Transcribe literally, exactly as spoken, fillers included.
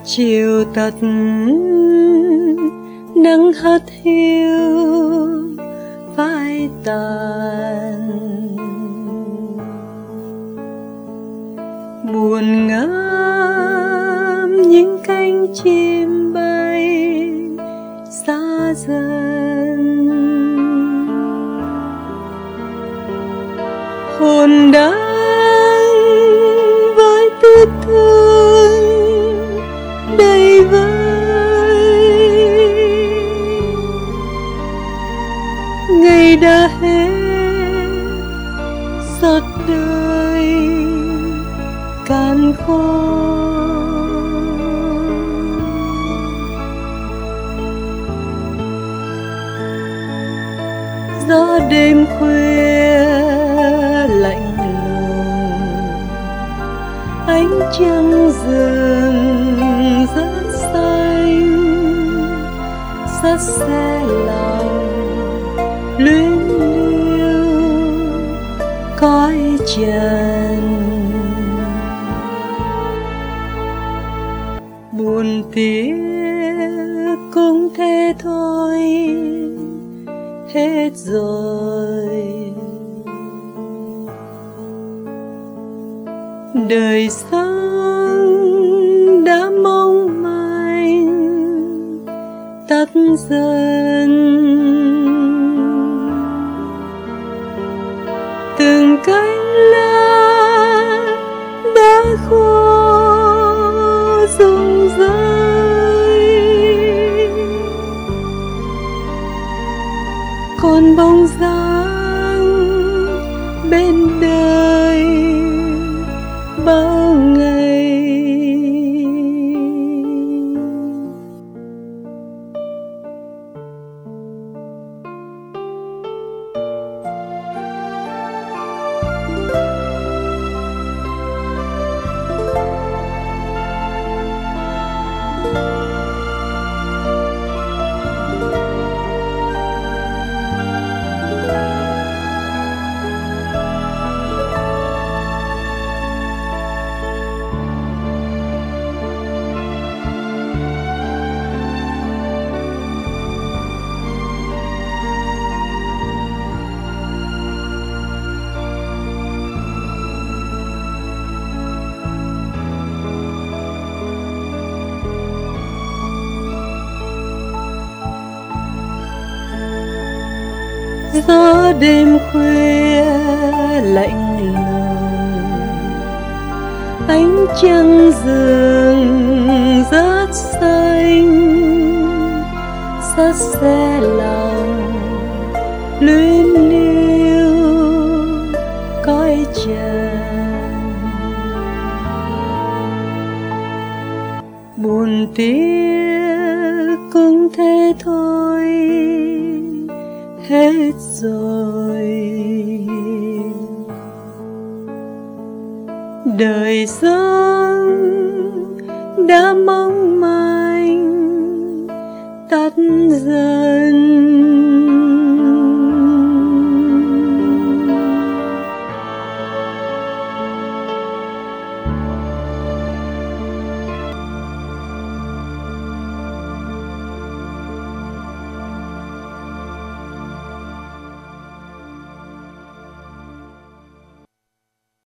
chiều tắt nắng hắt hiu phai tàn, buồn ngắm những cánh chim bay xa dần, hồn đang với tiếc thương đầy vơi. Ngày đã hết giọt đời cạn khô, gió đêm khuya lạnh lùng, ánh trăng rừng rất xanh, rất xe lòng luyến lưu cõi trần. Buồn tiếc cũng thế thôi, hết rồi. Đời sống đã mong manh tắt dần, từng cánh lá đã khô rụng rơi, còn bóng dáng bên đời bao ngày. Gió đêm khuya lạnh lùng, ánh trăng rừng rất xanh, rất xe lòng luyến lưu cõi trần. Buồn tiếc cũng thế thôi, hết rồi. Đời sống đã mong manh tắt dần,